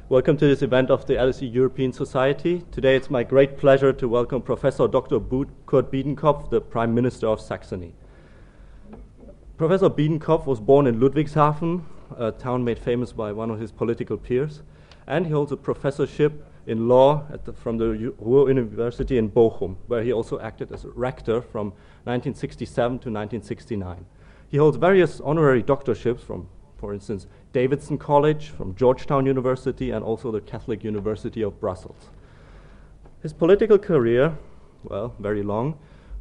Welcome to this event of the LSE European Society. Today it's my great pleasure to welcome Professor Dr. Kurt Biedenkopf, the Prime Minister of Saxony. Professor Biedenkopf was born in Ludwigshafen, a town made famous by one of his political peers, and he holds a professorship in law from the Ruhr University in Bochum, where he also acted as a rector from 1967 to 1969. He holds various honorary doctorships from, for instance, Davidson College, from Georgetown University, and also the Catholic University of Brussels. His political career, well, very long.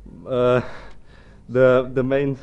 The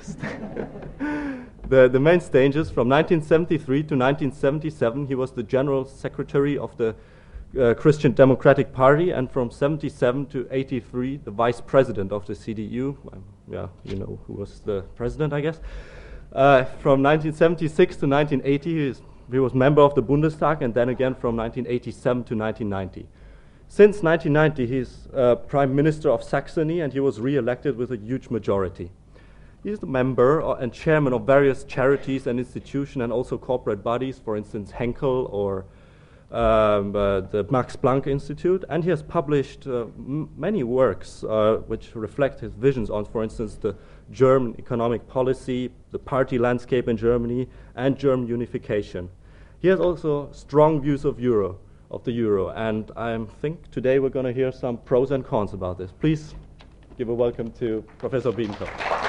main stages from 1973 to 1977, he was the General Secretary of the Christian Democratic Party, and from 77 to 83, the Vice President of the CDU. Yeah, you know who was the president, I guess. From 1976 to 1980, he was member of the Bundestag, and then again from 1987 to 1990. Since 1990, he's Prime Minister of Saxony, and he was re-elected with a huge majority. He's the member and chairman of various charities and institutions and also corporate bodies, for instance, Henkel or the Max Planck Institute, and he has published many works which reflect his visions on, for instance, the German economic policy, the party landscape in Germany, and German unification. He has also strong views of the euro, and I think today we're going to hear some pros and cons about this. Please give a welcome to Professor Biedenkopf.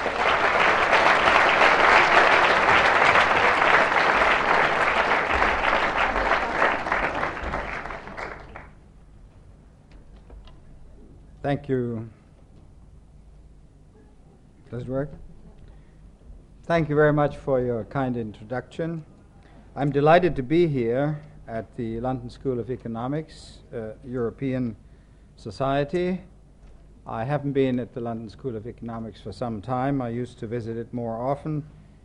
Thank you. Does it work? Thank you very much for your kind introduction. I'm delighted to be here at the London School of Economics, European Society. I haven't been at the London School of Economics for some time. I used to visit it more often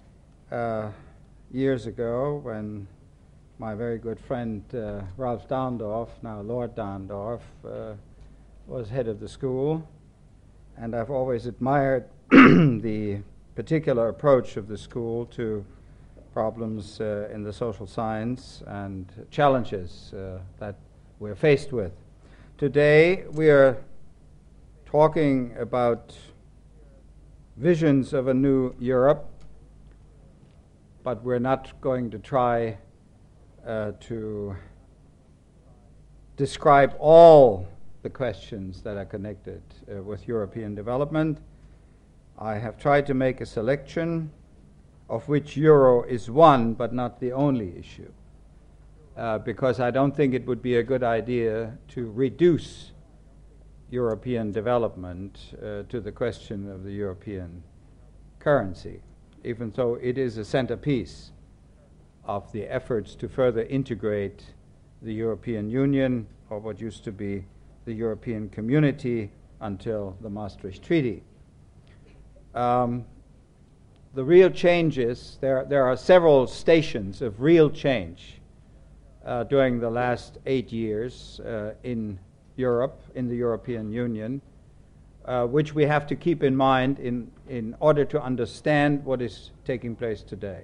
years ago when my very good friend Ralph Dahrendorf, now Lord Dahrendorf, was head of the school, and I've always admired the particular approach of the school to problems in the social science and challenges that we're faced with. Today we are talking about visions of a new Europe, but we're not going to try to describe all the questions that are connected with European development. I have tried to make a selection of which euro is one, but not the only issue, because I don't think it would be a good idea to reduce European development to the question of the European currency, even though it is a centerpiece of the efforts to further integrate the European Union, or what used to be the European Community until the Maastricht Treaty. The real changes, there are several stations of real change during the last 8 years in Europe, in the European Union, which we have to keep in mind in order to understand what is taking place today.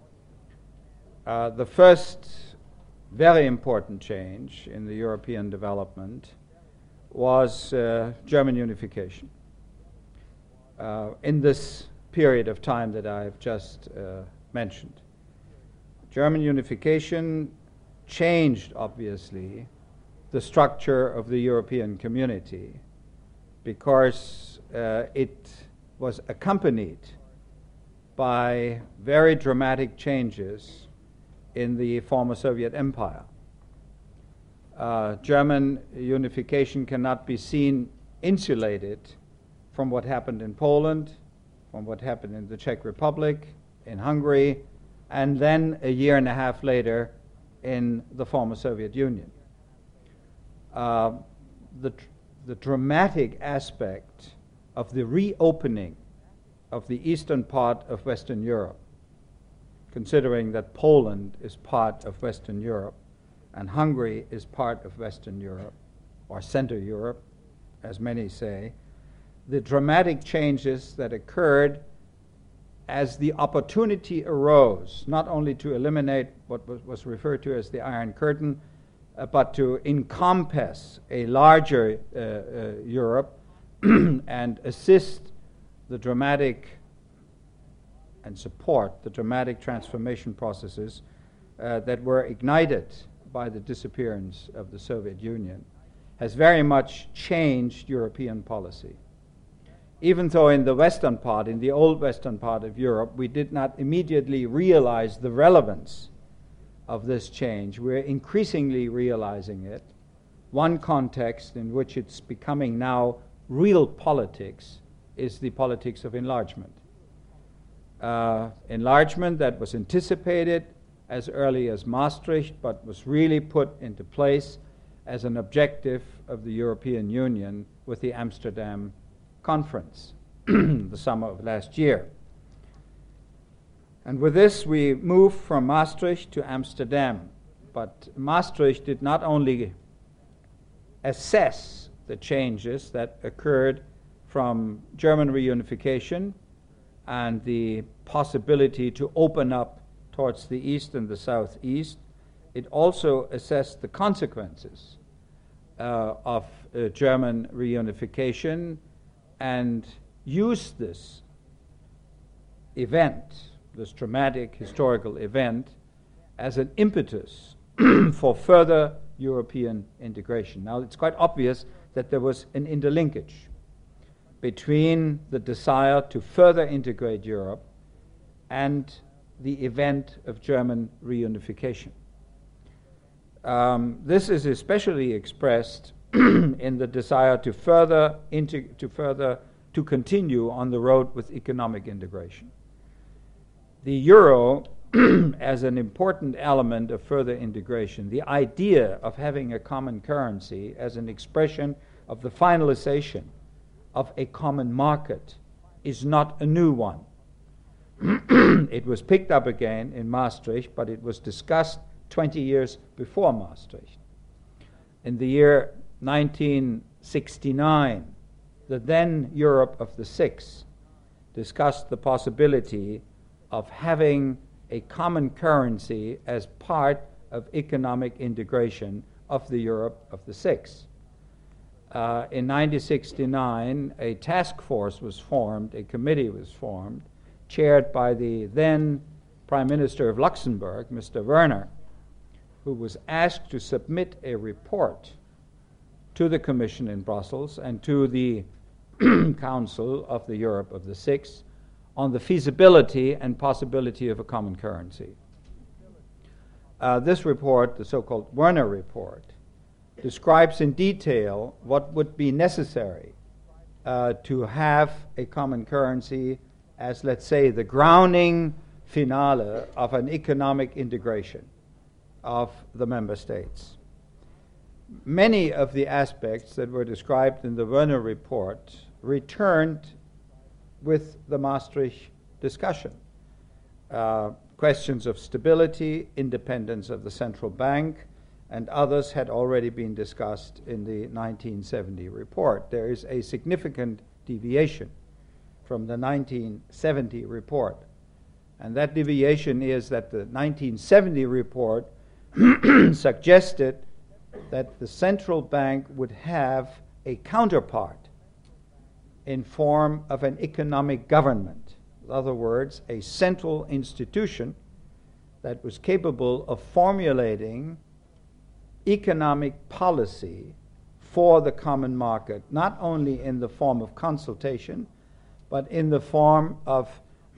The first very important change in the European development was German unification. In this period of time that I have just mentioned, German unification changed, obviously, the structure of the European community because it was accompanied by very dramatic changes in the former Soviet Empire. German unification cannot be seen insulated from what happened in Poland, from what happened in the Czech Republic, in Hungary, and then a year and a half later in the former Soviet Union. The dramatic aspect of the reopening of the eastern part of Western Europe, considering that Poland is part of Western Europe and Hungary is part of Western Europe, or Central Europe, as many say, the dramatic changes that occurred as the opportunity arose, not only to eliminate what was referred to as the Iron Curtain, but to encompass a larger Europe and assist the dramatic and support the dramatic transformation processes that were ignited by the disappearance of the Soviet Union, has very much changed European policy. Even though in the western part, in the old western part of Europe, we did not immediately realize the relevance of this change, we're increasingly realizing it. One context in which it's becoming now real politics is the politics of enlargement. Enlargement that was anticipated as early as Maastricht, but was really put into place as an objective of the European Union with the Amsterdam Conference, the summer of last year. And with this, we moved from Maastricht to Amsterdam. But Maastricht did not only assess the changes that occurred from German reunification and the possibility to open up towards the east and the southeast, it also assessed the consequences of German reunification and used this event, this dramatic historical event, as an impetus for further European integration. Now, it's quite obvious that there was an interlinkage between the desire to further integrate Europe and the event of German reunification. This is especially expressed in the desire to continue on the road with economic integration. The euro as an important element of further integration, the idea of having a common currency as an expression of the finalization of a common market, is not a new one. It was picked up again in Maastricht, but it was discussed 20 years before Maastricht. In the year 1969, the then Europe of the Six discussed the possibility of having a common currency as part of economic integration of the Europe of the Six. In 1969, a task force was formed, a committee was formed, chaired by the then Prime Minister of Luxembourg, Mr. Werner, who was asked to submit a report to the Commission in Brussels and to the Council of the Europe of the Six on the feasibility and possibility of a common currency. This report, the so-called Werner Report, describes in detail what would be necessary to have a common currency as, let's say, the grounding finale of an economic integration of the member states. Many of the aspects that were described in the Werner Report returned with the Maastricht discussion. Questions of stability, independence of the central bank, and others had already been discussed in the 1970 report. There is a significant deviation from the 1970 report, and that deviation is that the 1970 report suggested that the central bank would have a counterpart in form of an economic government. In other words, a central institution that was capable of formulating economic policy for the common market, not only in the form of consultation, but in the form of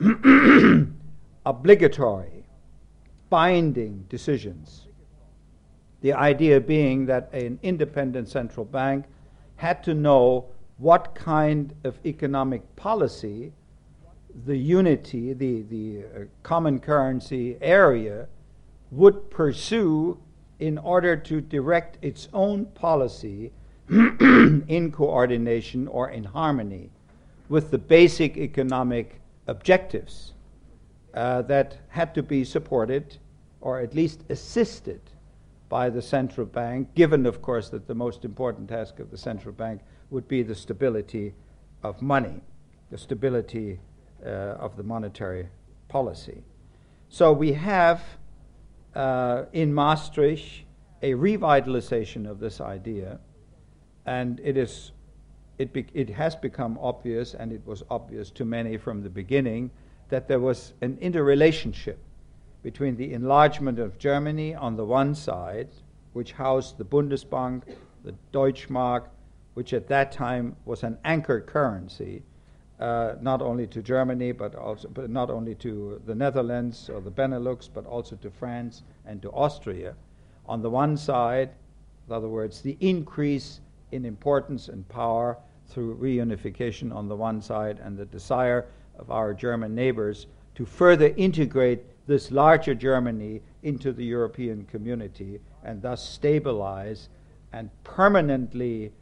obligatory, binding decisions. The idea being that an independent central bank had to know what kind of economic policy the unity, the common currency area would pursue in order to direct its own policy in coordination or in harmony with the basic economic objectives that had to be supported or at least assisted by the central bank, given, of course, that the most important task of the central bank would be the stability of money, the stability of the monetary policy. So we have in Maastricht a revitalization of this idea, and it has become obvious, and it was obvious to many from the beginning, that there was an interrelationship between the enlargement of Germany on the one side, which housed the Bundesbank, the Deutschmark, which at that time was an anchor currency, not only to Germany, but not only to the Netherlands or the Benelux, but also to France and to Austria. On the one side, in other words, the increase in importance and power through reunification on the one side, and the desire of our German neighbors to further integrate this larger Germany into the European community and thus stabilize and permanently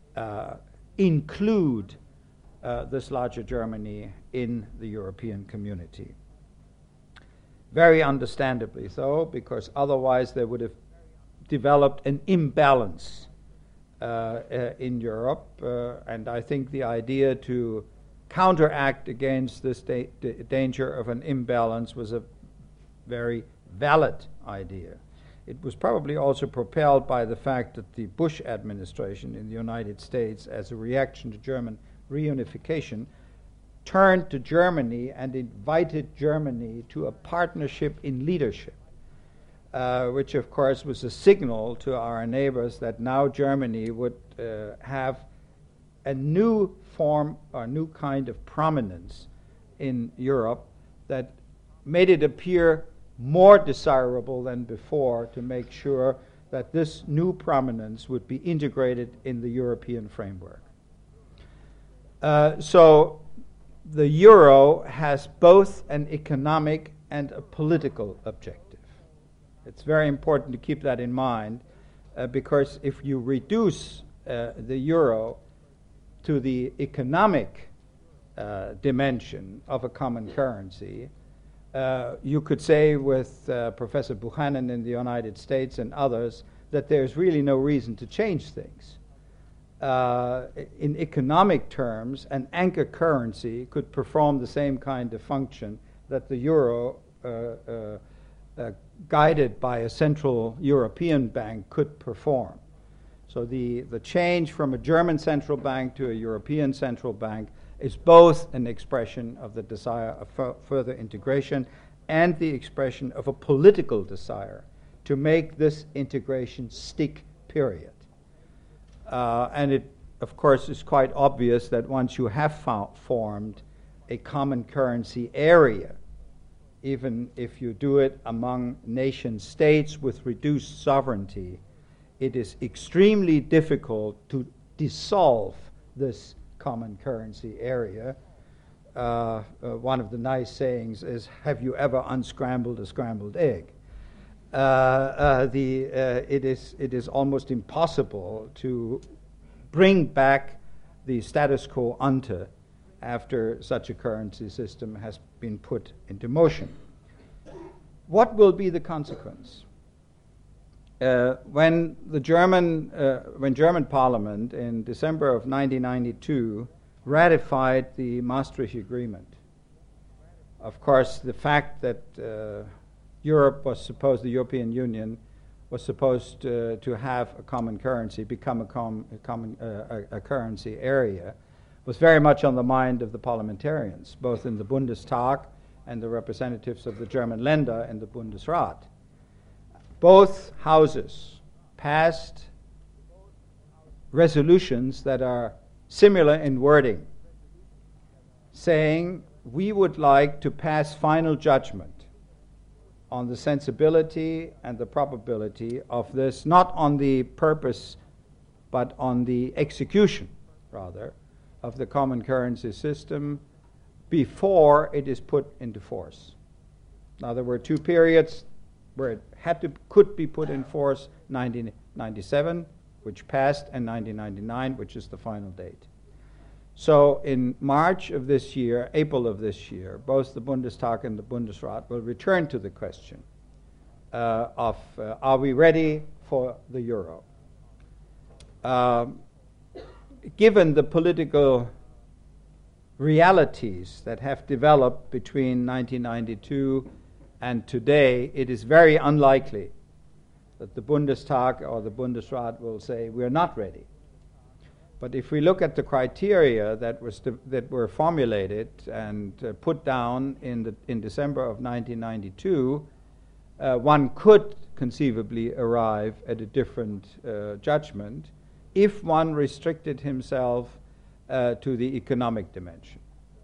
include this larger Germany in the European community. Very understandably so, because otherwise there would have developed an imbalance in Europe, and I think the idea to counteract against this danger of an imbalance was a very valid idea. It was probably also propelled by the fact that the Bush administration in the United States, as a reaction to German reunification, turned to Germany and invited Germany to a partnership in leadership, which of course was a signal to our neighbors that now Germany would have a new form or new kind of prominence in Europe that made it appear more desirable than before to make sure that this new prominence would be integrated in the European framework. So the euro has both an economic and a political objective. It's very important to keep that in mind, because if you reduce the euro to the economic dimension of a common currency, you could say with Professor Buchanan in the United States and others that there's really no reason to change things. In economic terms, an anchor currency could perform the same kind of function that the euro, guided by a central European bank, could perform. So the change from a German central bank to a European central bank is both an expression of the desire of further integration and the expression of a political desire to make this integration stick, period. And it, of course, is quite obvious that once you have formed a common currency area, even if you do it among nation states with reduced sovereignty, it is extremely difficult to dissolve this common currency area. One of the nice sayings is, have you ever unscrambled a scrambled egg? It is almost impossible to bring back the status quo ante after such a currency system has been put into motion. What will be the consequence? When German Parliament in December of 1992 ratified the Maastricht Agreement, of course, the fact that the European Union was supposed to have a common currency, become a currency area, was very much on the mind of the parliamentarians, both in the Bundestag and the representatives of the German Länder and the Bundesrat. Both houses passed resolutions that are similar in wording, saying we would like to pass final judgment on the sensibility and the probability of this, not on the purpose, but on the execution, rather, of the common currency system before it is put into force. Now, there were two periods where it could be put in force: 1997, which passed, and 1999, which is the final date. So in March of this year, April of this year, both the Bundestag and the Bundesrat will return to the question of are we ready for the euro? Given the political realities that have developed between 1992 and today, it is very unlikely that the Bundestag or the Bundesrat will say we're not ready. But if we look at the criteria that were formulated and put down in December of 1992, one could conceivably arrive at a different judgment if one restricted himself to the economic dimension.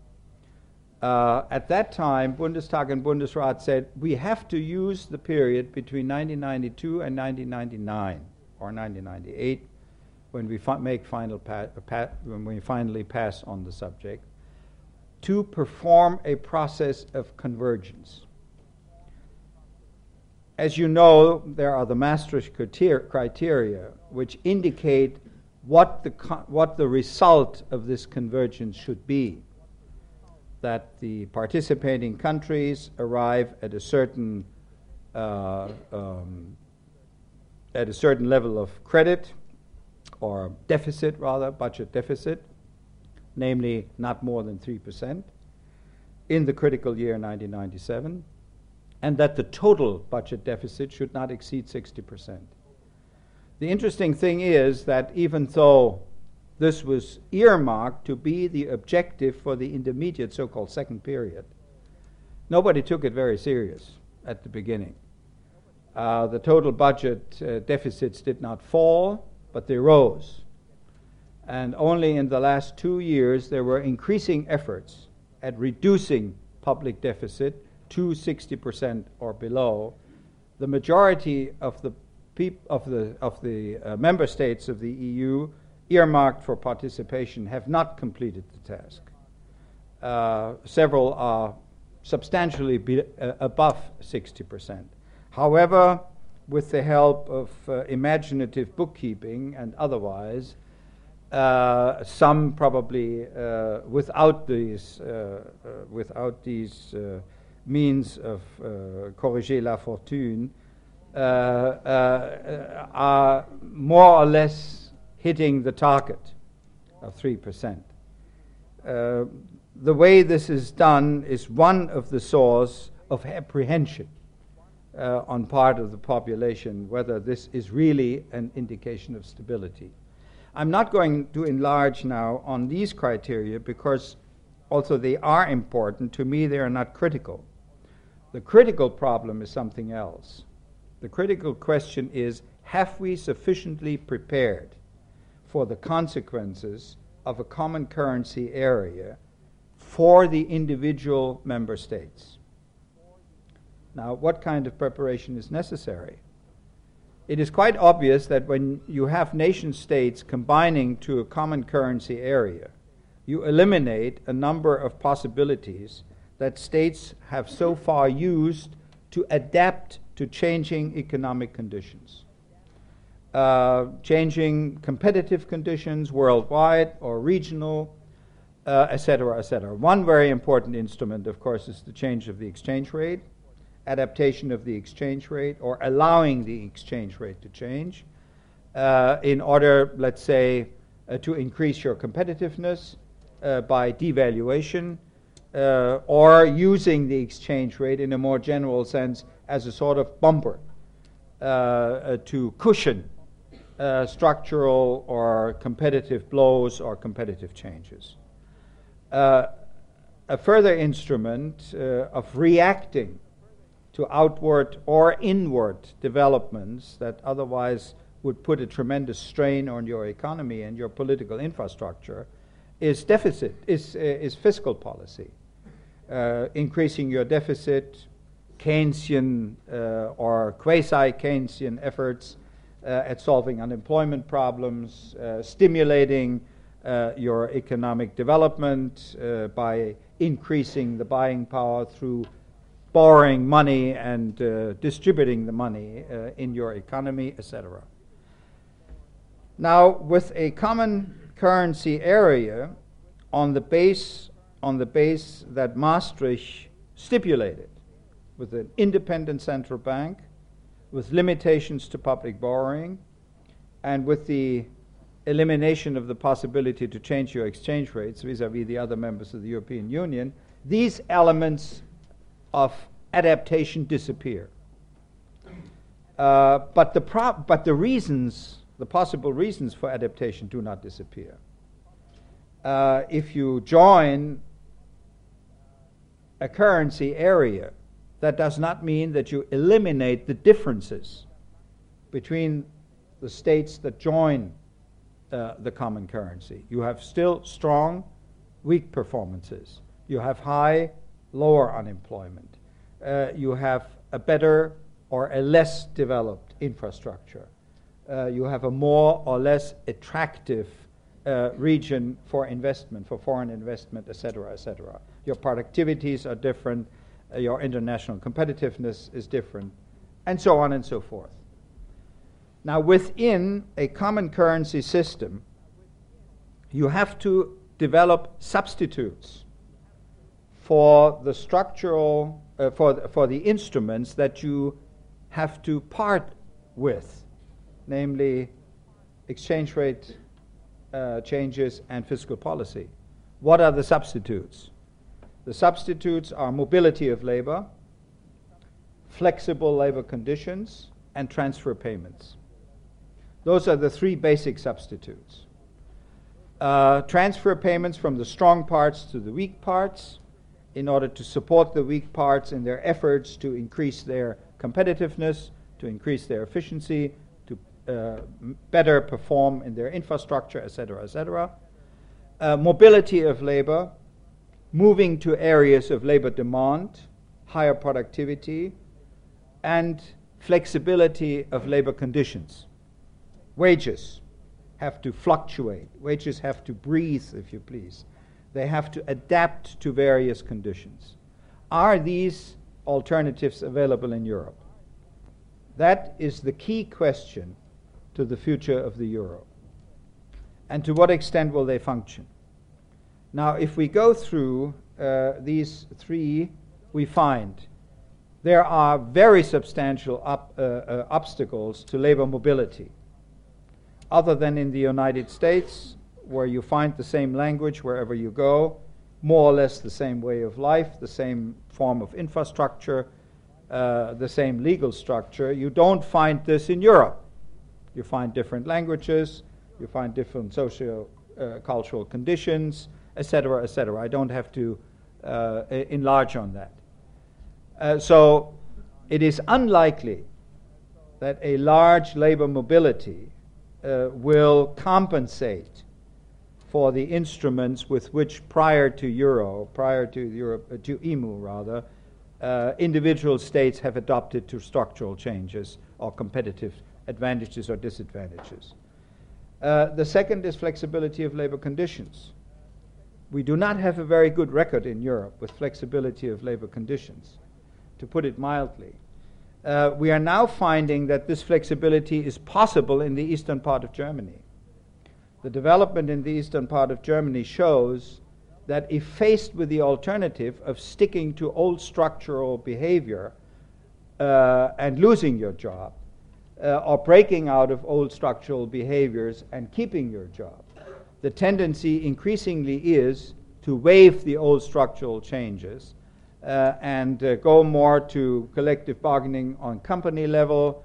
At that time, Bundestag and Bundesrat said we have to use the period between 1992 and 1999 or 1998 when we when we finally pass on the subject to perform a process of convergence. As you know, there are the Maastricht criteria which indicate what the result of this convergence should be. That the participating countries arrive at a certain level of credit or deficit, rather, budget deficit, namely not more than 3% in the critical year 1997, and that the total budget deficit should not exceed 60%. The interesting thing is that even though this was earmarked to be the objective for the intermediate so-called second period, nobody took it very serious at the beginning. The total budget deficits did not fall, but they rose. And only in the last 2 years there were increasing efforts at reducing public deficit to 60% or below. The majority of the member states of the EU earmarked for participation have not completed the task. Several are substantially above 60%. However, with the help of imaginative bookkeeping and otherwise, some probably without these means of corriger la fortune, are more or less hitting the target of 3%. The way this is done is one of the source of apprehension on part of the population, whether this is really an indication of stability. I'm not going to enlarge now on these criteria because, although they are important, to me they are not critical. The critical problem is something else. The critical question is, have we sufficiently prepared for the consequences of a common currency area for the individual member states? Now, what kind of preparation is necessary? It is quite obvious that when you have nation states combining to a common currency area, you eliminate a number of possibilities that states have so far used to adapt to changing economic conditions. Changing competitive conditions worldwide or regional, etc., etc. One very important instrument, of course, is the change of the exchange rate, adaptation of the exchange rate, or allowing the exchange rate to change in order, let's say, to increase your competitiveness by devaluation, or using the exchange rate in a more general sense as a sort of bumper to cushion structural or competitive blows or competitive changes. A further instrument of reacting to outward or inward developments that otherwise would put a tremendous strain on your economy and your political infrastructure is fiscal policy. Increasing your deficit, Keynesian or quasi-Keynesian efforts at solving unemployment problems, stimulating your economic development by increasing the buying power through borrowing money and distributing the money in your economy, etc. Now, with a common currency area on the base that Maastricht stipulated, with an independent central bank, with limitations to public borrowing, and with the elimination of the possibility to change your exchange rates vis-à-vis the other members of the European Union, these elements of adaptation disappear. But the reasons, the possible reasons for adaptation do not disappear. If you join a currency area, that does not mean that you eliminate the differences between the states that join the common currency. You have still strong, weak performances. You have high, lower unemployment. You have a better or a less developed infrastructure. You have a more or less attractive region for investment, for foreign investment, etc., etc. Your productivities are different, your international competitiveness is different, and so on and so forth. Now, within a common currency system, you have to develop substitutes for the structural, for the instruments that you have to part with, namely exchange rate changes and fiscal policy. What are the substitutes? The substitutes are mobility of labor, flexible labor conditions, and transfer payments. Those are the three basic substitutes. Transfer payments from the strong parts to the weak parts in order to support the weak parts in their efforts to increase their competitiveness, to increase their efficiency, to better perform in their infrastructure, etc., etc. Mobility of labor, moving to areas of labor demand, higher productivity, and flexibility of labor conditions. Wages have to fluctuate. Wages have to breathe, if you please. They have to adapt to various conditions. Are these alternatives available in Europe? That is the key question to the future of the euro. And to what extent will they function? Now, if we go through these three, we find there are very substantial obstacles to labor mobility. Other than in the United States, where you find the same language wherever you go, more or less the same way of life, the same form of infrastructure, the same legal structure, you don't find this in Europe. You find different languages, you find different socio-cultural conditions, etc., etc. I don't have to enlarge on that. So it is unlikely that a large labor mobility will compensate for the instruments with which prior to EMU rather, individual states have adopted to structural changes or competitive advantages or disadvantages. The second is flexibility of labor conditions. We do not have a very good record in Europe with flexibility of labor conditions, to put it mildly. We are now finding that this flexibility is possible in the eastern part of Germany. The development in the eastern part of Germany shows that if faced with the alternative of sticking to old structural behavior and losing your job, or breaking out of old structural behaviors and keeping your job, the tendency increasingly is to waive the old structural changes and go more to collective bargaining on company level.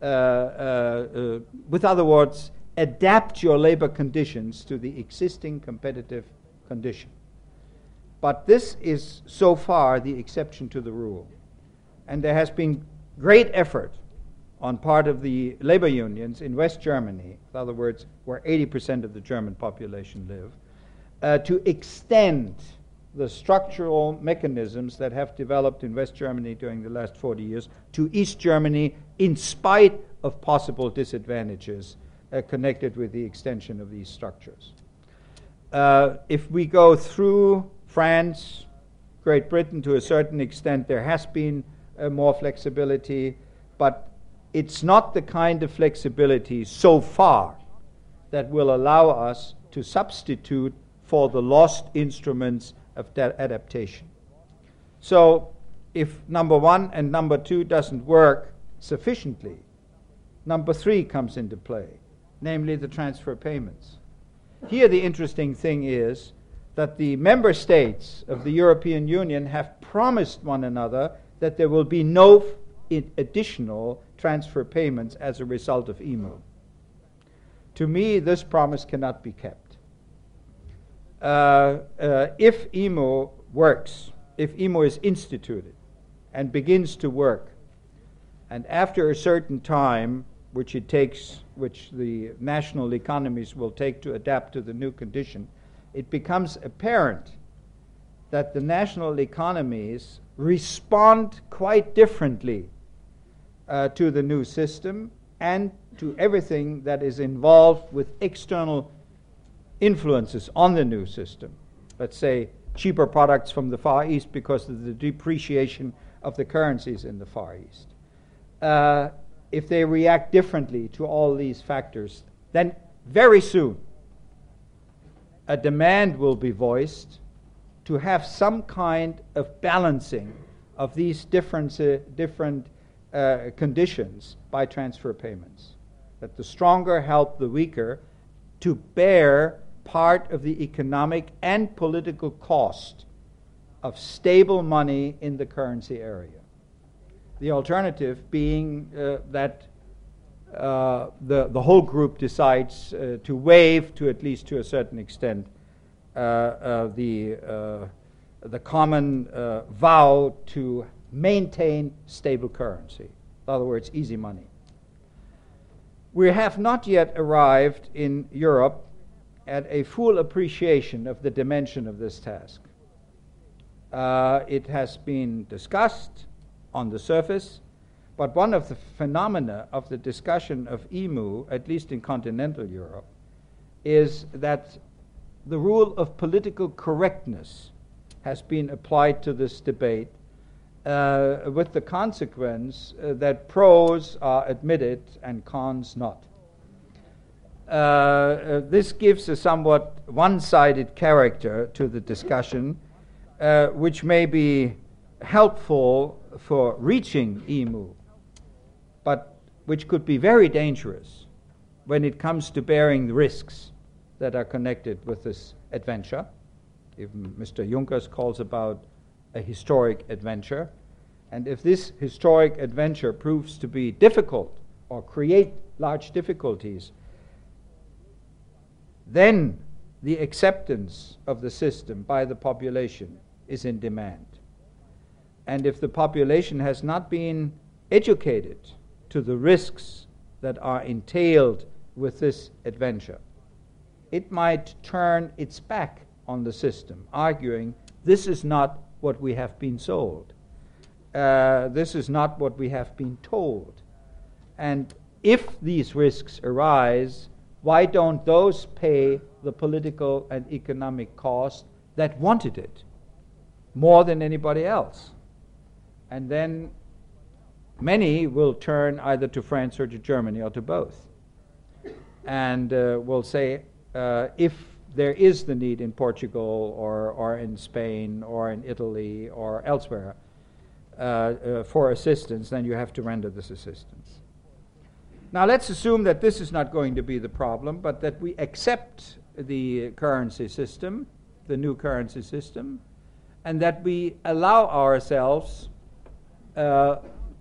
With other words, adapt your labor conditions to the existing competitive condition. But this is so far the exception to the rule. And there has been great effort on part of the labor unions in West Germany, in other words, where 80% of the German population live, to extend the structural mechanisms that have developed in West Germany during the last 40 years to East Germany in spite of possible disadvantages connected with the extension of these structures. If we go through France, Great Britain, to a certain extent, there has been more flexibility, but it's not the kind of flexibility so far that will allow us to substitute for the lost instruments of adaptation. So if number one and number two doesn't work sufficiently, number three comes into play, namely the transfer payments. Here the interesting thing is that the member states of the European Union have promised one another that there will be no additional transfer payments as a result of EMU. To me, this promise cannot be kept. If EMU works, if EMU is instituted and begins to work, and after a certain time, which the national economies will take to adapt to the new condition, it becomes apparent that the national economies respond quite differently to the new system and to everything that is involved with external influences on the new system. Let's say cheaper products from the Far East because of the depreciation of the currencies in the Far East. If they react differently to all these factors, then very soon a demand will be voiced to have some kind of balancing of these different conditions by transfer payments. That the stronger help the weaker to bear part of the economic and political cost of stable money in the currency area. The alternative being that the whole group decides to waive, to at least to a certain extent, the common vow to maintain stable currency. In other words, easy money. We have not yet arrived in Europe at a full appreciation of the dimension of this task. It has been discussed on the surface, but one of the phenomena of the discussion of EMU, at least in continental Europe, is that the rule of political correctness has been applied to this debate, with the consequence that pros are admitted and cons not. This gives a somewhat one-sided character to the discussion, which may be helpful for reaching EMU, but which could be very dangerous when it comes to bearing the risks that are connected with this adventure. Even Mr. Juncker calls about a historic adventure. And if this historic adventure proves to be difficult or create large difficulties, then the acceptance of the system by the population is in demand. And if the population has not been educated to the risks that are entailed with this adventure, it might turn its back on the system, arguing, this is not what we have been sold. This is not what we have been told. And if these risks arise, why don't those pay the political and economic cost that wanted it more than anybody else? And then many will turn either to France or to Germany or to both, and will say, if there is the need in Portugal or in Spain or in Italy or elsewhere for assistance, then you have to render this assistance. Now let's assume that this is not going to be the problem, but that we accept the currency system, the new currency system, and that we allow ourselves, that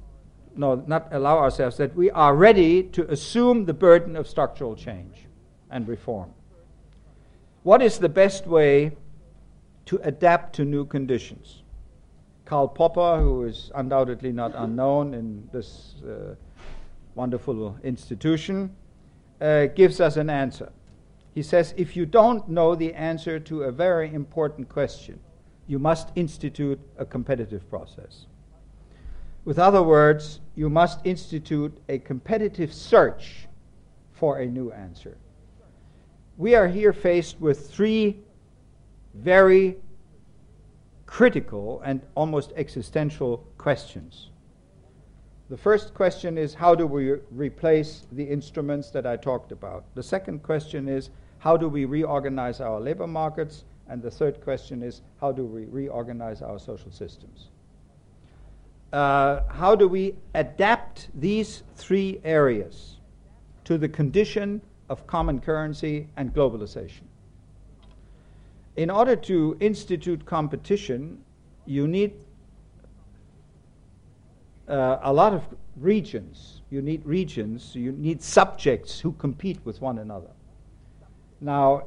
we are ready to assume the burden of structural change and reform. What is the best way to adapt to new conditions? Karl Popper, who is undoubtedly not unknown in this wonderful institution, gives us an answer. He says, if you don't know the answer to a very important question, you must institute a competitive process. With other words, you must institute a competitive search for a new answer. We are here faced with three very critical and almost existential questions. The first question is, how do we replace the instruments that I talked about? The second question is, how do we reorganize our labor markets? And the third question is, how do we reorganize our social systems? How do we adapt these three areas to the condition of common currency and globalization? In order to institute competition, you need a lot of regions. You need subjects who compete with one another. Now,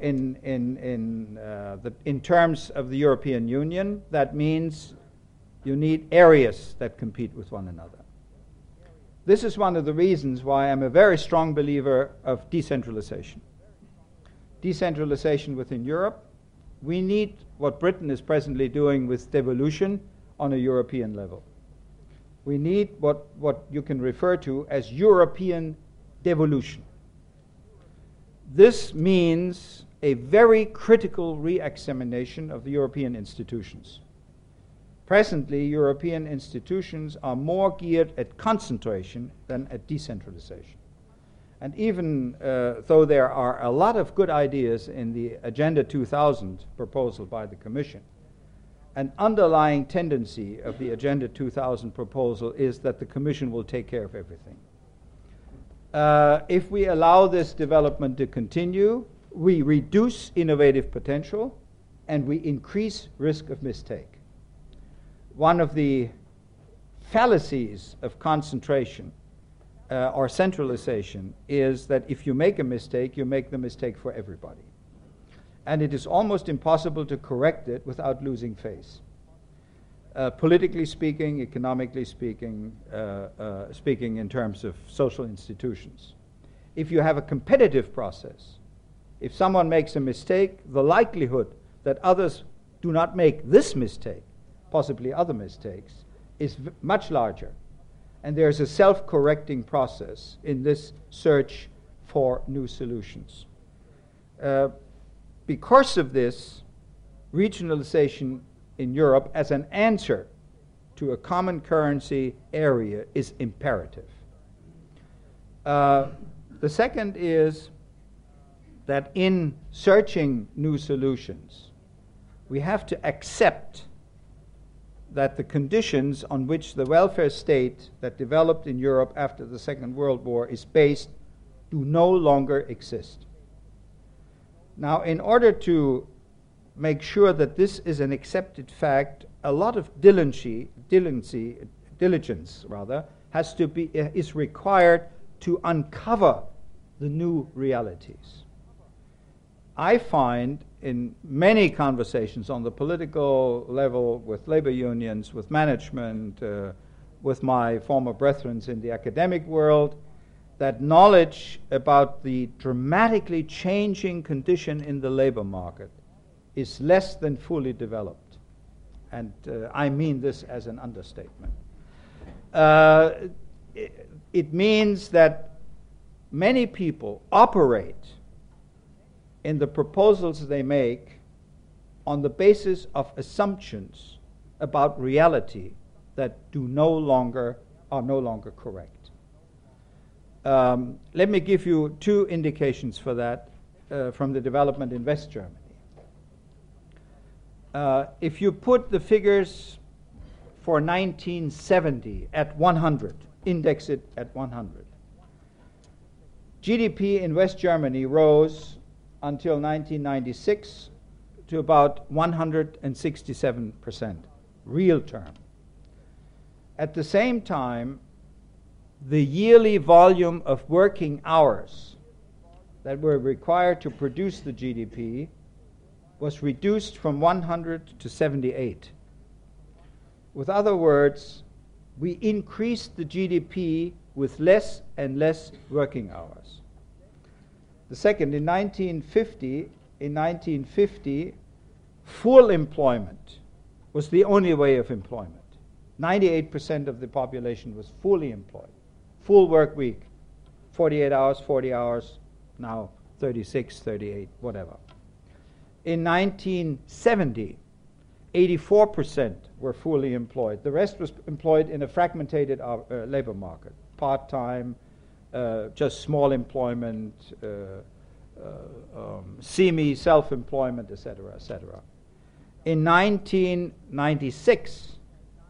in terms of the European Union, that means you need areas that compete with one another. This is one of the reasons why I'm a very strong believer of decentralization. Decentralization within Europe. We need what Britain is presently doing with devolution on a European level. We need what you can refer to as European devolution. This means a very critical re-examination of the European institutions. Presently, European institutions are more geared at concentration than at decentralization. And even though there are a lot of good ideas in the Agenda 2000 proposal by the Commission, an underlying tendency of the Agenda 2000 proposal is that the Commission will take care of everything. If we allow this development to continue, we reduce innovative potential and we increase risk of mistake. One of the fallacies of concentration or centralization is that if you make a mistake, you make the mistake for everybody. And it is almost impossible to correct it without losing face. Politically speaking, economically speaking, speaking in terms of social institutions. If you have a competitive process, if someone makes a mistake, the likelihood that others do not make this mistake, possibly other mistakes, is much larger. And there's a self-correcting process in this search for new solutions. Because of this, regionalization in Europe as an answer to a common currency area is imperative. The second is that in searching new solutions, we have to accept that the conditions on which the welfare state that developed in Europe after the Second World War is based do no longer exist. Now, in order to make sure that this is an accepted fact, a lot of diligence is required to uncover the new realities. I find in many conversations on the political level with labor unions, with management, with my former brethren in the academic world, that knowledge about the dramatically changing condition in the labor market is less than fully developed. And I mean this as an understatement. It means that many people operate in the proposals they make on the basis of assumptions about reality that are no longer correct. Let me give you two indications for that from the development in West Germany. If you put the figures for 1970 at 100, index it at 100, GDP in West Germany rose until 1996 to about 167%, real term. At the same time, the yearly volume of working hours that were required to produce the GDP was reduced from 100 to 78. With other words, we increased the GDP with less and less working hours. The second, in 1950, full employment was the only way of employment. 98% of the population was fully employed. Full work week, 48 hours, 40 hours, now 36, 38, whatever. In 1970, 84% were fully employed. The rest was employed in a fragmented labor market, part-time, just small employment, semi-self-employment, etc., etc. In 1996,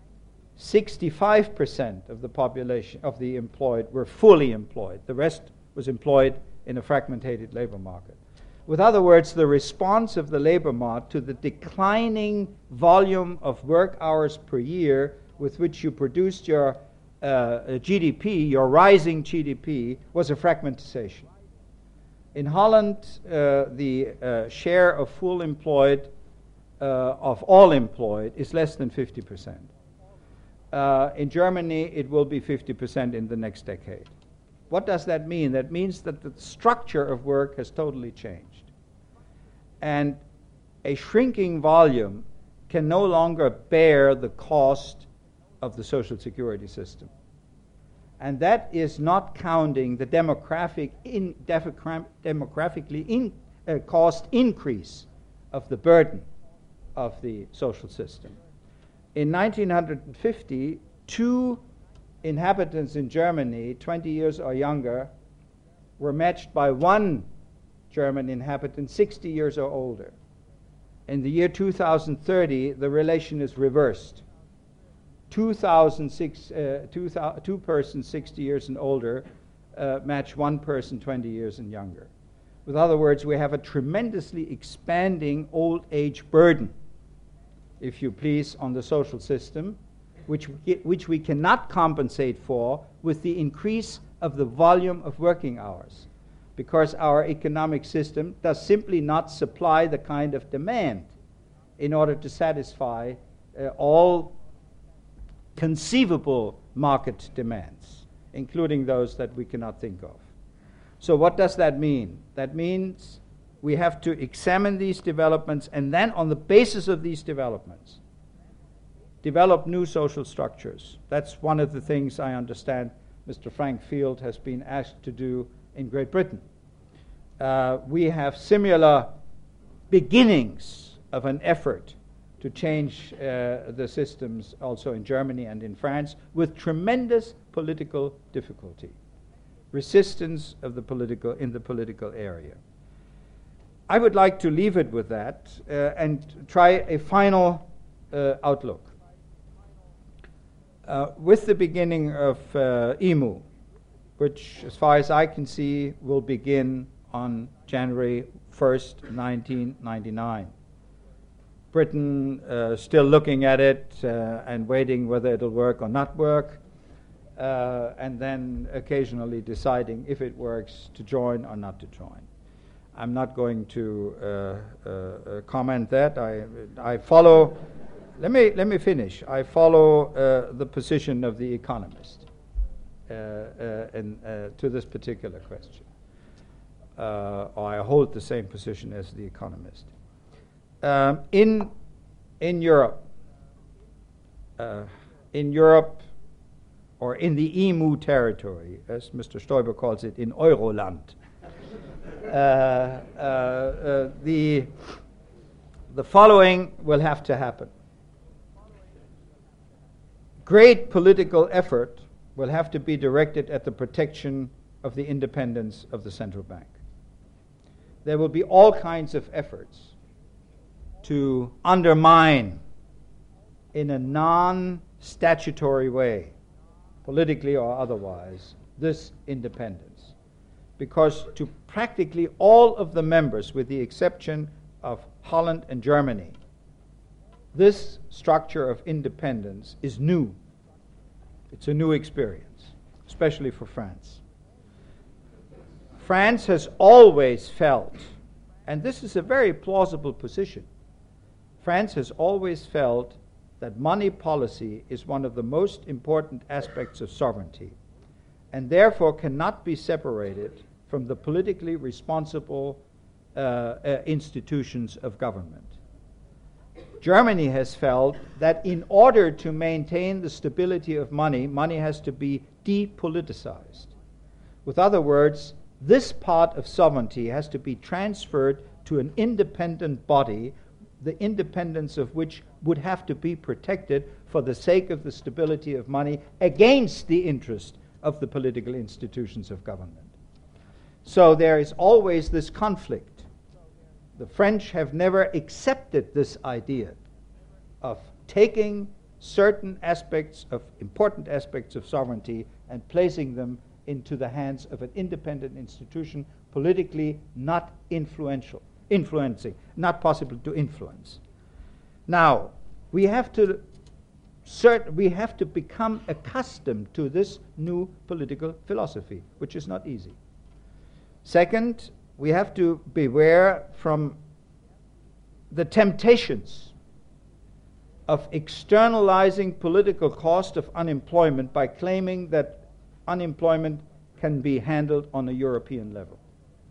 65% of the population of the employed were fully employed. The rest was employed in a fragmented labor market. With other words, the response of the labor market to the declining volume of work hours per year with which you produced your GDP, your rising GDP, was a fragmentation. In Holland, the share of full employed, of all employed, is less than 50%. In Germany, it will be 50% in the next decade. What does that mean? That means that the structure of work has totally changed. And a shrinking volume can no longer bear the cost of the social security system. And that is not counting the cost increase of the burden of the social system. In 1950, 2 inhabitants in Germany, 20 years or younger, were matched by 1 German inhabitant, 60 years or older. In the year 2030, the relation is reversed. 2 persons 60 years and older match 1 person 20 years and younger. With other words, we have a tremendously expanding old age burden, if you please, on the social system, which we cannot compensate for with the increase of the volume of working hours, because our economic system does simply not supply the kind of demand in order to satisfy all conceivable market demands, including those that we cannot think of. So what does that mean? That means we have to examine these developments, and then on the basis of these developments, develop new social structures. That's one of the things I understand Mr. Frank Field has been asked to do in Great Britain. We have similar beginnings of an effort to change the systems also in Germany and in France, with tremendous political difficulty, resistance of the in the political area. I would like to leave it with that and try a final outlook. With the beginning of EMU, which, as far as I can see, will begin on January 1st, 1999. Britain still looking at it and waiting whether it'll work or not work, and then occasionally deciding if it works to join or not to join. I'm not going to comment that. I follow. Let me finish. I follow the position of The Economist to this particular question, or I hold the same position as The Economist. In Europe, or in the EMU territory, as Mr. Stoiber calls it, in Euroland, the following will have to happen. Great political effort will have to be directed at the protection of the independence of the central bank. There will be all kinds of efforts to undermine, in a non-statutory way, politically or otherwise, this independence. Because to practically all of the members, with the exception of Holland and Germany, this structure of independence is new. It's a new experience, especially for France. France has always felt, and this is a very plausible position, France has always felt that money policy is one of the most important aspects of sovereignty, and therefore cannot be separated from the politically responsible institutions of government. Germany has felt that in order to maintain the stability of money, money has to be depoliticized. With other words, this part of sovereignty has to be transferred to an independent body, the independence of which would have to be protected for the sake of the stability of money against the interest of the political institutions of government. So there is always this conflict. The French have never accepted this idea of taking certain aspects of important aspects of sovereignty and placing them into the hands of an independent institution, politically not influencing, not possible to influence. Now, we have to we have to become accustomed to this new political philosophy, which is not easy. Second, we have to beware from the temptations of externalizing political cost of unemployment by claiming that unemployment can be handled on a European level.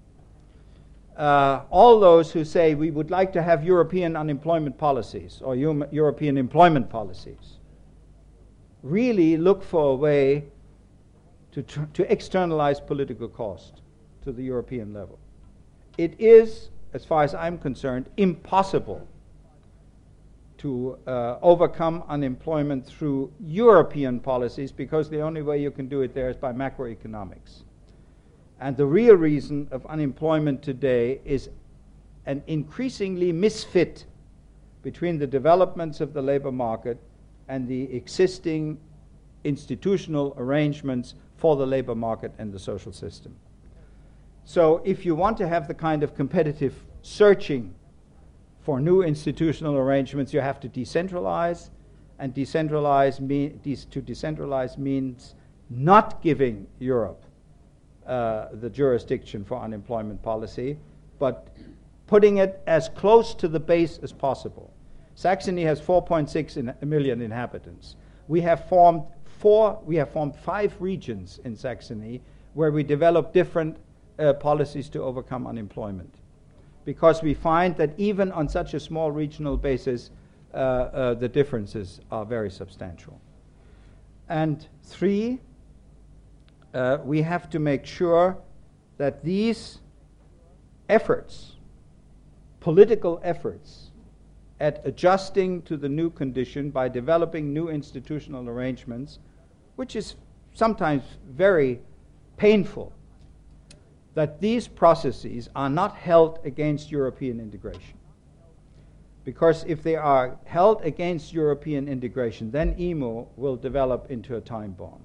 All those who say we would like to have European unemployment policies or European employment policies really look for a way to externalize political cost to the European level. It is, as far as I'm concerned, impossible to overcome unemployment through European policies, because the only way you can do it there is by macroeconomics. And the real reason of unemployment today is an increasingly misfit between the developments of the labor market and the existing institutional arrangements for the labor market and the social system. So if you want to have the kind of competitive searching for new institutional arrangements, you have to decentralize, and to decentralize means not giving Europe the jurisdiction for unemployment policy, but putting it as close to the base as possible. Saxony has 4.6 million inhabitants. We have formed 5 regions in Saxony where we develop different policies to overcome unemployment, because we find that even on such a small regional basis, the differences are very substantial. And 3, we have to make sure that these efforts, political efforts, at adjusting to the new condition by developing new institutional arrangements, which is sometimes very painful, that these processes are not held against European integration. Because if they are held against European integration, then EMU will develop into a time bomb.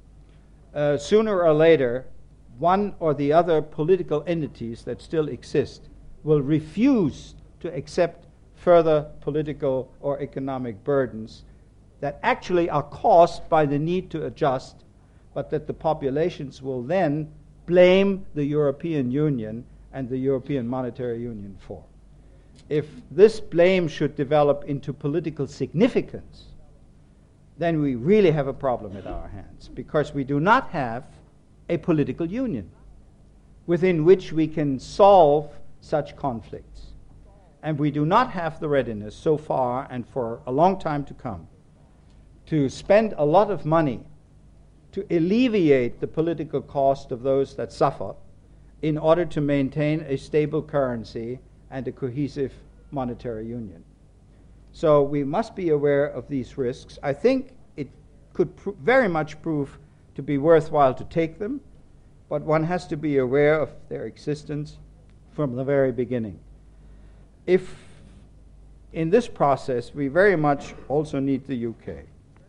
Sooner or later, one or the other political entities that still exist will refuse to accept further political or economic burdens that actually are caused by the need to adjust, but that the populations will then blame the European Union and the European Monetary Union for. If this blame should develop into political significance, then we really have a problem at our hands, because we do not have a political union within which we can solve such conflicts. And we do not have the readiness so far and for a long time to come to spend a lot of money to alleviate the political cost of those that suffer in order to maintain a stable currency and a cohesive monetary union. So we must be aware of these risks. I think it could very much prove to be worthwhile to take them, but one has to be aware of their existence from the very beginning. If in this process we very much also need the UK,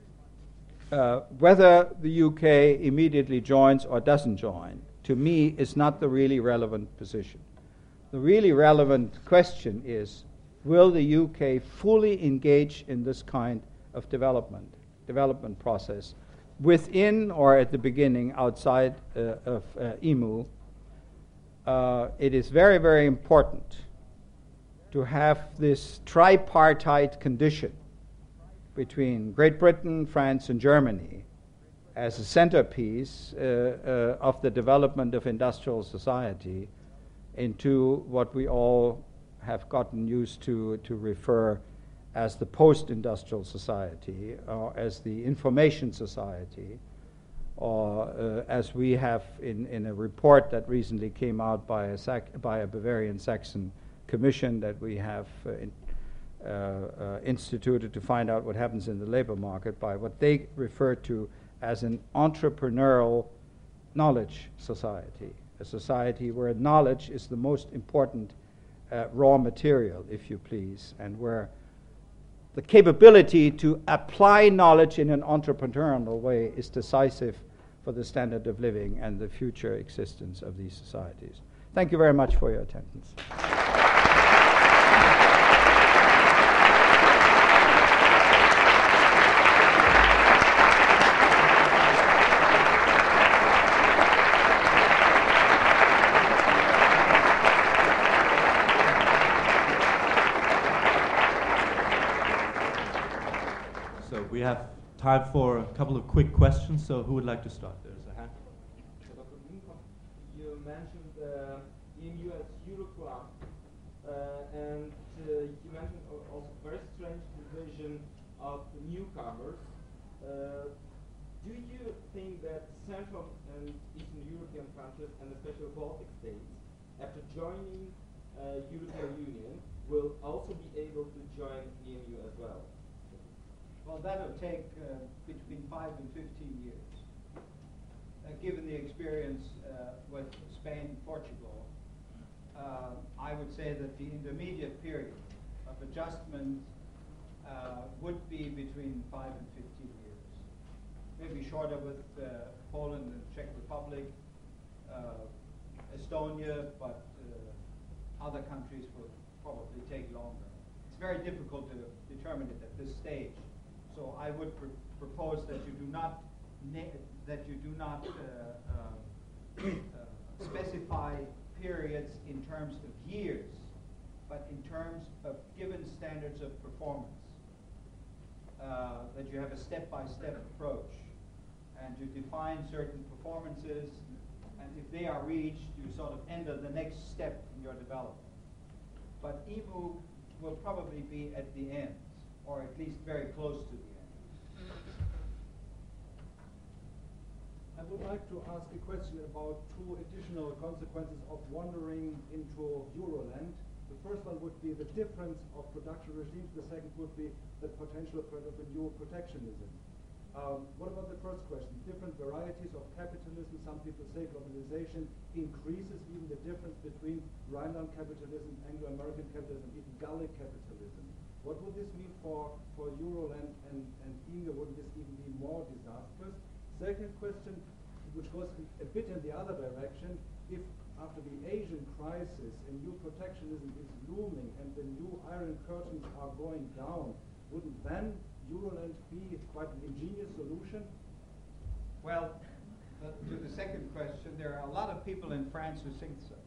whether the UK immediately joins or doesn't join, to me, is not the really relevant position. The really relevant question is, will the UK fully engage in this kind of development process within or at the beginning outside of EMU? It is very, very important to have this tripartite condition between Great Britain, France, and Germany as a centerpiece of the development of industrial society into what we all have gotten used to refer as the post-industrial society, or as the information society, or as we have in a report that recently came out by a Bavarian Saxon commission that we have instituted to find out what happens in the labor market, by what they refer to as an entrepreneurial knowledge society, a society where knowledge is the most important raw material, if you please, and where the capability to apply knowledge in an entrepreneurial way is decisive for the standard of living and the future existence of these societies. Thank you very much for your attendance. We have time for a couple of quick questions, so who would like to start? There's a hand. Dr. Blumenkopp, you mentioned EMU as Euroclub, and you mentioned also very strange division of the newcomers. Do you think that Central and Eastern European countries, and especially Baltic states, after joining European Union, will also be able to join EMU as well? Well, that'll take between 5 and 15 years. Given the experience with Spain and Portugal, I would say that the intermediate period of adjustment would be between 5 and 15 years. Maybe shorter with Poland and Czech Republic, Estonia, but other countries will probably take longer. It's very difficult to determine it at this stage. So I would propose that you do not specify periods in terms of years, but in terms of given standards of performance. That you have a step-by-step approach, and you define certain performances, and if they are reached, you sort of enter the next step in your development. But EMU will probably be at the end, or at least very close to the end. I would like to ask a question about two additional consequences of wandering into Euroland. The first one would be the difference of production regimes. The second would be the potential of a new protectionism. What about the first question? Different varieties of capitalism. Some people say globalization increases even the difference between Rhineland capitalism, Anglo-American capitalism, even Gallic capitalism. What would this mean for Euroland and EMU? Wouldn't this even be more disastrous? Second question, which goes a bit in the other direction, if after the Asian crisis a new protectionism is looming and the new Iron Curtains are going down, wouldn't then Euroland be quite an ingenious solution? Well, to the second question, there are a lot of people in France who think so.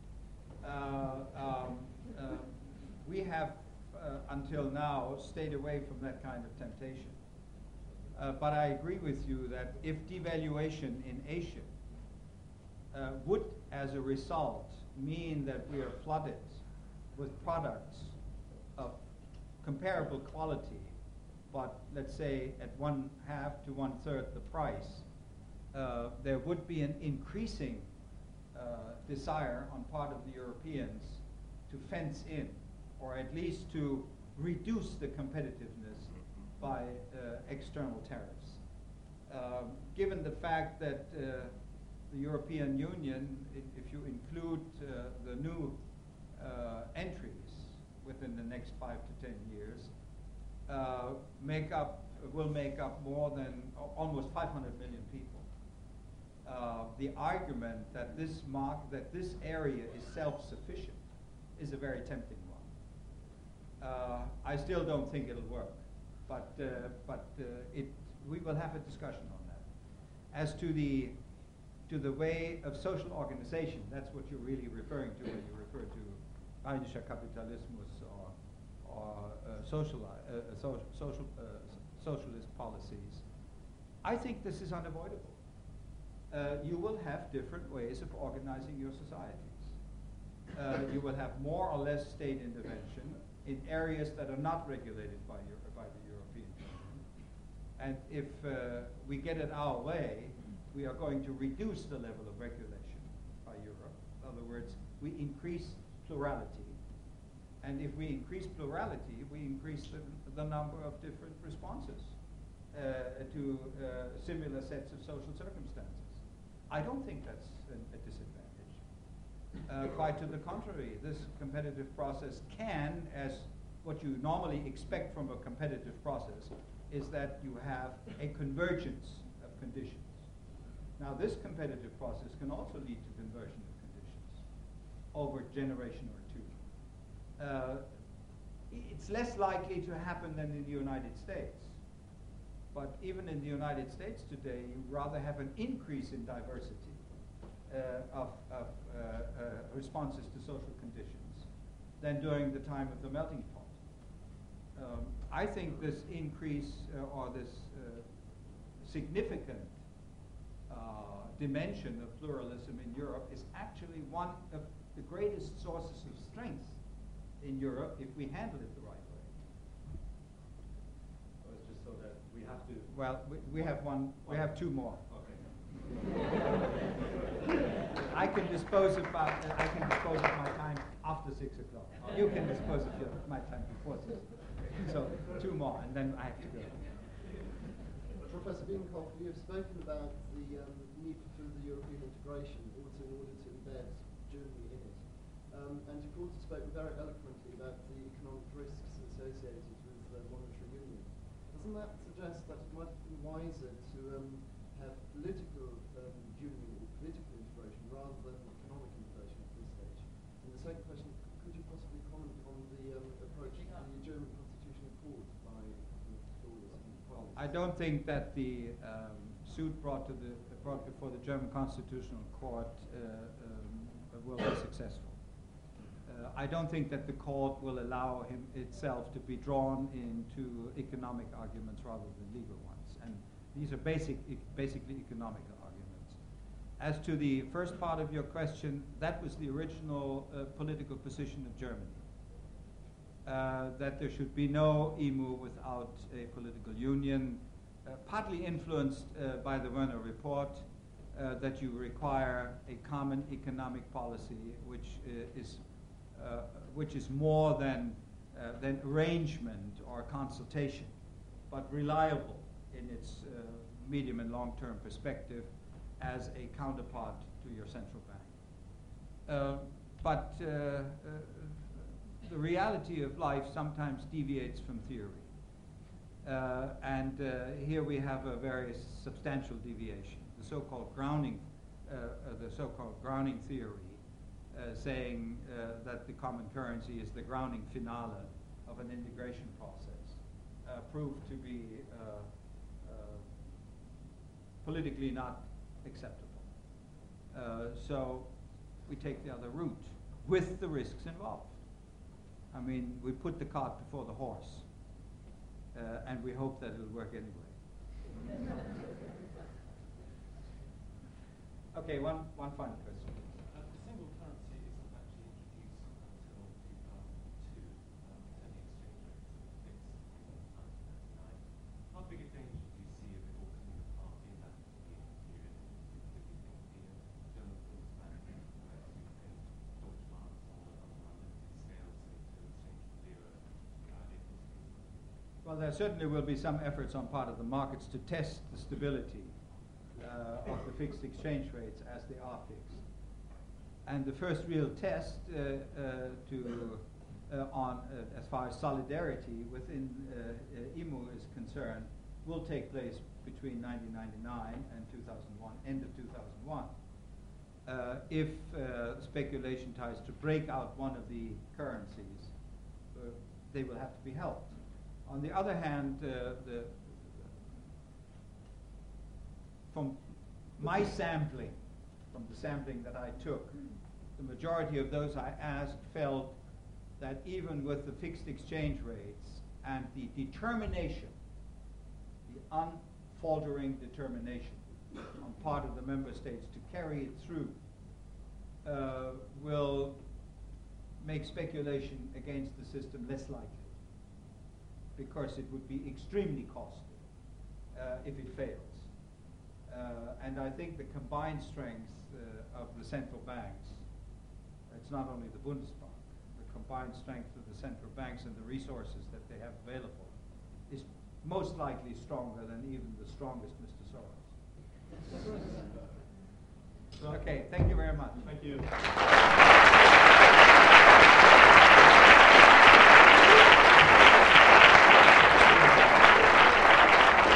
We have, until now, stayed away from that kind of temptation. But I agree with you that if devaluation in Asia would, as a result, mean that we are flooded with products of comparable quality, but let's say at 1/2 to 1/3 the price, there would be an increasing desire on part of the Europeans to fence in, or at least to reduce the competitiveness by external tariffs. Given the fact that the European Union, if you include the new entries within the next 5 to 10 years, will make up more than almost 500 million people. The argument that this area is self-sufficient is a very tempting one. I still don't think it'll work, but we will have a discussion on that. As to the way of social organization, that's what you're really referring to when you refer to Rheinischer Kapitalismus or socialist policies. I think this is unavoidable. You will have different ways of organizing your societies. You will have more or less state intervention in areas that are not regulated by the European Union. And if we get it our way, we are going to reduce the level of regulation by Europe. In other words, we increase plurality. And if we increase plurality, we increase the number of different responses to similar sets of social circumstances. I don't think that's a disadvantage. Quite to the contrary, this competitive process can, as what you normally expect from a competitive process, is that you have a convergence of conditions. Now, this competitive process can also lead to conversion of conditions over a generation or two. It's less likely to happen than in the United States. But even in the United States today, you rather have an increase in diversity of responses to social conditions than during the time of the melting pot. I think this increase or this significant dimension of pluralism in Europe is actually one of the greatest sources of strength in Europe if we handle it the right way. Well, it's just so that we have to. Well, we have one. We have two more. Okay. I can dispose of my time after 6 o'clock. You can dispose of my time before 6 o'clock. So 2 more, and then I have to go. Professor Biedenkopf, you have spoken about the need for further European integration, also in order to embed Germany in it. And you've also spoken very eloquently about the economic risks associated with monetary union. Doesn't that suggest that it might be wiser to have political union or political integration rather than economic integration at this stage? And the second question, could you possibly comment on the approach to the German Constitutional Court by Lawyers and Parliament? I don't think that the suit brought before the German Constitutional Court will be successful. I don't think that the court will allow itself to be drawn into economic arguments rather than legal ones. And these are basically economic arguments. As to the first part of your question, that was the original political position of Germany. That there should be no EMU without a political union, partly influenced by the Werner Report, that you require a common economic policy which is more than arrangement or consultation, but reliable in its medium and long-term perspective as a counterpart to your central bank. But the reality of life sometimes deviates from theory. And here we have a very substantial deviation. The so-called grounding theory, saying that the common currency is the grounding finale of an integration process, proved to be politically not acceptable. So we take the other route with the risks involved. I mean, we put the cart before the horse, and we hope that it'll work anyway. Okay, one final question. The single currency isn't actually introduced until 2002, turning exchange rates fixed in 1999. How big a danger do you see of it all coming apart in that period? Do you think the German Bundesbank, where you can Deutschmark on a limited scale, say, to exchange the lira, Well, there certainly will be some efforts on part of the markets to test the stability of the fixed exchange rates as they are fixed. And the first real test as far as solidarity within EMU is concerned will take place between 1999 and 2001, end of 2001. If speculation tries to break out one of the currencies, they will have to be helped. On the other hand, from my sampling, from the sampling that I took, the majority of those I asked felt that even with the fixed exchange rates and the determination, the unfaltering determination on part of the member states to carry it through, will make speculation against the system less likely, because it would be extremely costly if it fails. And I think the combined strength of the central banks, it's not only the Bundesbank, the combined strength of the central banks and the resources that they have available is most likely stronger than even the strongest Mr. Soros. Okay, thank you very much. Thank you.